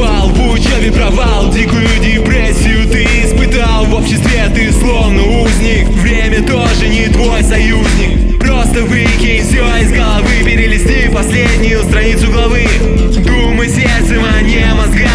запал, в учебе провал, дикую депрессию ты испытал. В обществе ты словно узник, время тоже не твой союзник. Просто выкинь все из головы, перелисти последнюю страницу главы. Думай сердцем, а не мозгами.